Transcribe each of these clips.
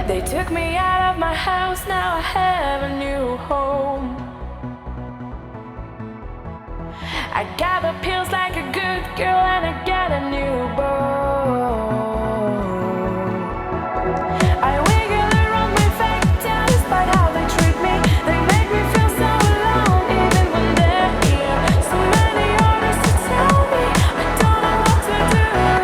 They took me out of my house, now I have a new home. I got the pills like a good girl and I got a new beau. I wiggle around my fake town despite how they treat me. They make me feel so alone even when they're here. So many orders to tell me I don't know what to do.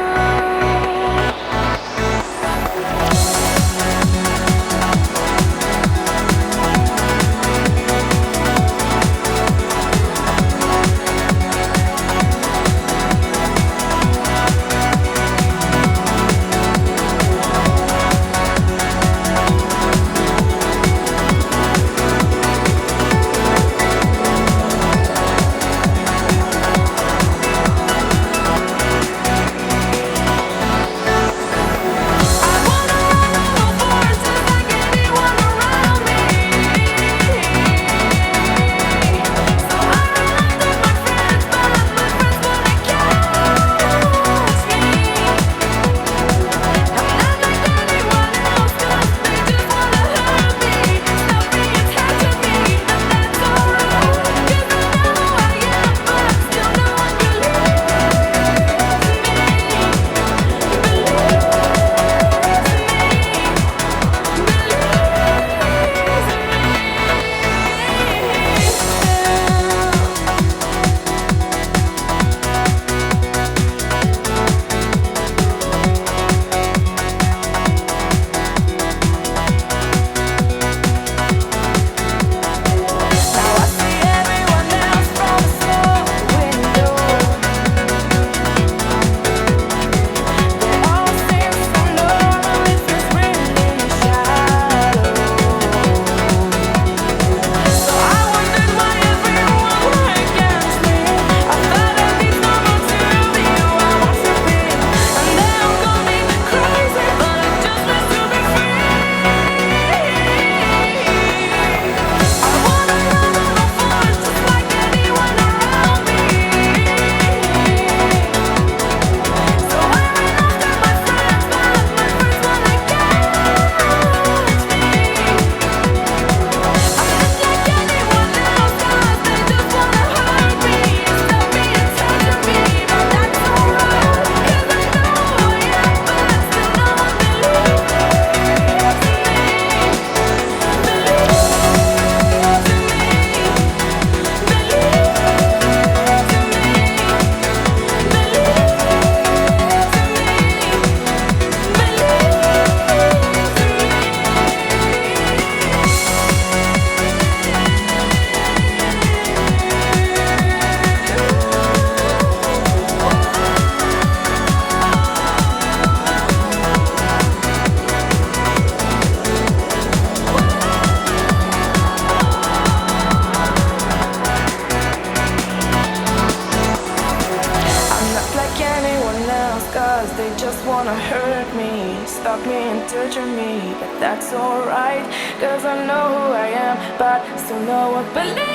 They just wanna hurt me, stalk me and torture me. But that's alright, cause I know who I am. But still no one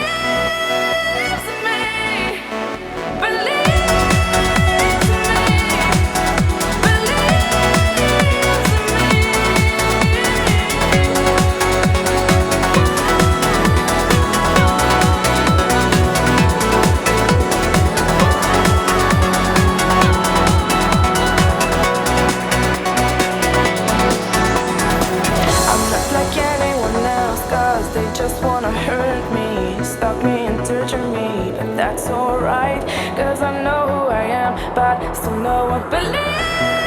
believes in me. Believes in me. Believes They just wanna hurt me, stalk me and torture me. But that's alright, cause I know who I am. But still no one believes